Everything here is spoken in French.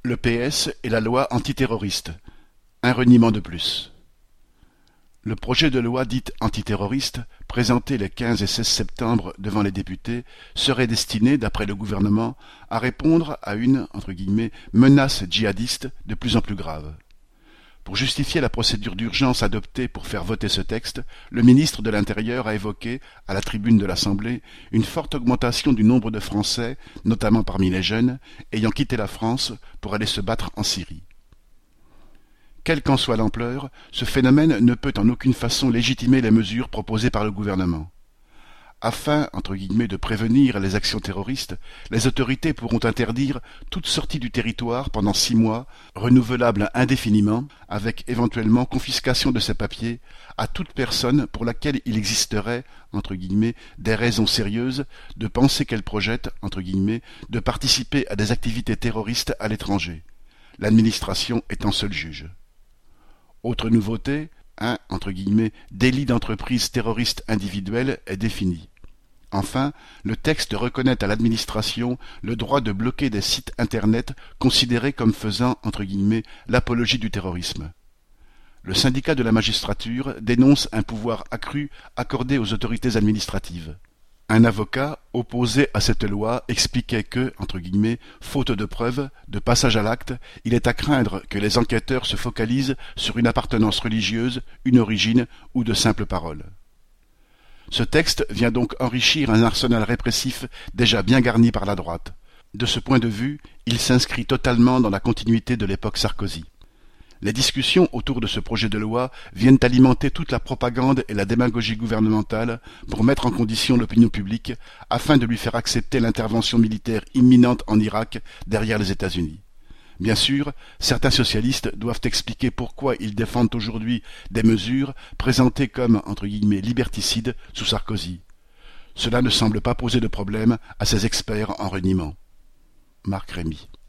Le PS et la loi antiterroriste. Un reniement de plus. Le projet de loi dite antiterroriste, présenté les 15 et 16 septembre devant les députés, serait destiné, d'après le gouvernement, à répondre à une « menace djihadiste de plus en plus grave ». Pour justifier la procédure d'urgence adoptée pour faire voter ce texte, le ministre de l'Intérieur a évoqué, à la tribune de l'Assemblée, une forte augmentation du nombre de Français, notamment parmi les jeunes, ayant quitté la France pour aller se battre en Syrie. Quelle qu'en soit l'ampleur, ce phénomène ne peut en aucune façon légitimer les mesures proposées par le gouvernement. Afin, de prévenir les actions terroristes, les autorités pourront interdire toute sortie du territoire pendant 6 mois, renouvelable indéfiniment, avec éventuellement confiscation de ses papiers, à toute personne pour laquelle il existerait, des raisons sérieuses de penser qu'elle projette, de participer à des activités terroristes à l'étranger, l'administration étant seul juge. Autre nouveauté, un « délit d'entreprise terroriste individuelle » est défini. Enfin, le texte reconnaît à l'administration le droit de bloquer des sites Internet considérés comme faisant « l'apologie du terrorisme ». Le syndicat de la magistrature dénonce un pouvoir accru accordé aux autorités administratives. Un avocat, opposé à cette loi, expliquait que, faute de preuves, de passage à l'acte, il est à craindre que les enquêteurs se focalisent sur une appartenance religieuse, une origine ou de simples paroles. Ce texte vient donc enrichir un arsenal répressif déjà bien garni par la droite. De ce point de vue, il s'inscrit totalement dans la continuité de l'époque Sarkozy. Les discussions autour de ce projet de loi viennent alimenter toute la propagande et la démagogie gouvernementale pour mettre en condition l'opinion publique afin de lui faire accepter l'intervention militaire imminente en Irak derrière les États-Unis. Bien sûr, certains socialistes doivent expliquer pourquoi ils défendent aujourd'hui des mesures présentées comme « liberticides » sous Sarkozy. Cela ne semble pas poser de problème à ces experts en reniement. Marc Rémy.